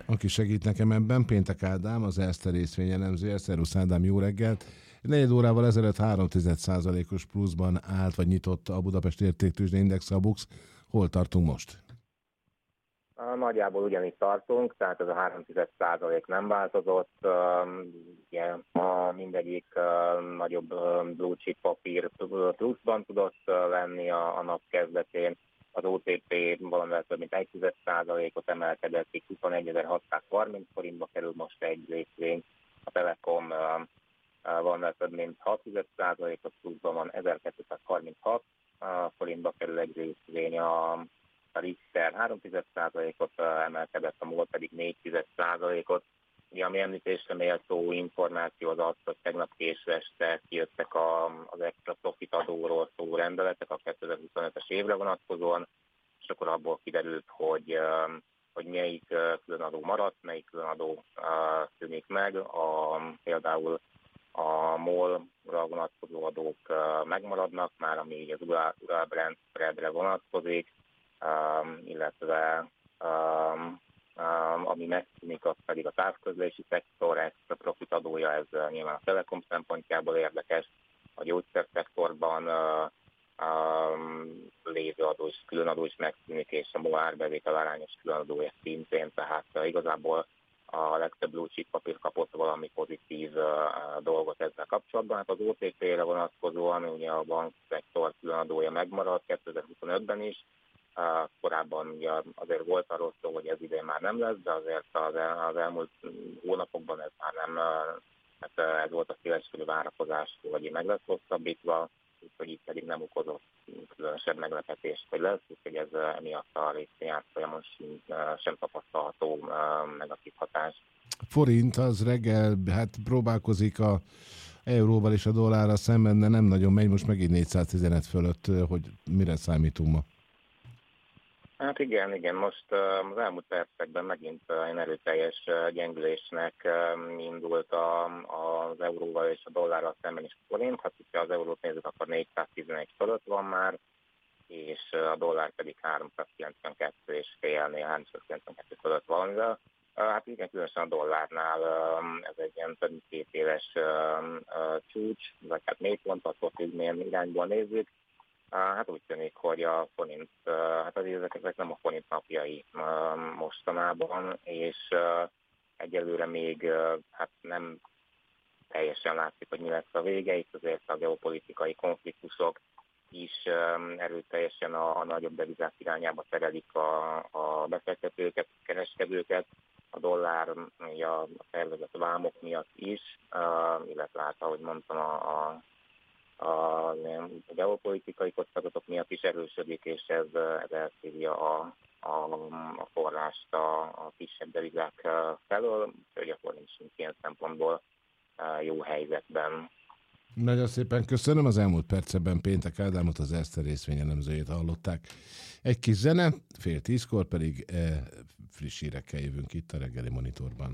Aki segít nekem ebben, Péntek Ádám, az Erste részvényelemzője. Szervusz Ádám, jó reggelt! 4 órával ezelőtt 3,1%-os pluszban állt, vagy nyitott a Budapest Értéktőzsde Index, a BUX. Hol tartunk most? Nagyjából ugyanígy tartunk, tehát ez a 3,1% nem változott. Ugye, mindegyik nagyobb blue chip papír pluszban tudott lenni a nap kezdetén. Az OTP valamivel több mint 1,1%-ot emelkedett, 21.630 forintba kerül most egy részvény. A Telekom valamivel több mint 6,1%-ot pluszban van, 1.236 forintba kerül egy részvény. A Richter 3,1%-ot emelkedett, a MOL pedig 4,1%-ot. Ugye, ami említésre méltó információ az az, hogy tegnap késő este kijöttek az extra profit adóról szóló rendeletek a 2025-es évre vonatkozóan, és akkor abból kiderült, hogy melyik különadó maradt, melyik különadó szűnik meg. Például a MOL-ra vonatkozó adók megmaradnak már, ami az Urál-Brent spreadre vonatkozik, illetve ami megszűnik, az pedig a távközlési szektor extra profit adója, ez nyilván a Telekom szempontjából érdekes. A gyógyszerszektorban lévő adó és különadó is megszűnik, és a MOL árbevétel arányos különadója szintén, tehát igazából a legtöbb blue chip papír kapott valami pozitív dolgot ezzel kapcsolatban. Hát az OTP-re vonatkozóan ugye a bankszektor különadója megmaradt 2025-ben is. Korábban ugye azért volt arról szó, hogy ez idén már nem lesz, de azért az elmúlt hónapokban ez már nem, hát ez volt a széleskörű várakozás, hogy meg lesz hosszabbítva, úgyhogy itt pedig nem okozott különösebb meglepetést, hogy lesz, úgyhogy ez emiatt a részvényárfolyamon sem tapasztalható negatív hatás. Forint az reggel, hát próbálkozik a euróval és a dollárral szemben, de nem nagyon megy, most megint 415 fölött, hogy mire számítunk ma? Hát igen, most az elmúlt percekben megint egy erőteljes gyengülésnek indult az euróval és a dollárral szemben is forint. Hát hogyha az eurót nézzük, akkor 411 fölött van már, és a dollár pedig 392 és félnél 392 fölött valamivel. Hát igen, különösen a dollárnál ez egy ilyen több mint 2 éves csúcs, vagy hát 4 pont, attól függ, milyen irányból nézzük. Hát úgy tűnik, hogy a forint, hát ezek nem a forint napjai mostanában, és egyelőre még hát nem teljesen látszik, hogy mi lesz a vége. Itt azért a geopolitikai konfliktusok is erőteljesen a nagyobb devizák irányába terelik a befektetőket, kereskedőket. A dollár a szervezett vámok miatt is, illetve hát, ahogy mondtam, a geopolitikai kockázatok miatt is erősödik, és ez elszívja a forrást a kisebb devizák felől, hogy a forint sincs ilyen szempontból jó helyzetben. Nagyon szépen köszönöm, az elmúlt percekben Péntek Ádámot, az Erste részvényelemzőjét hallották. Egy kis zene, 9:30 pedig friss hírekkel jövünk itt a reggeli monitorban.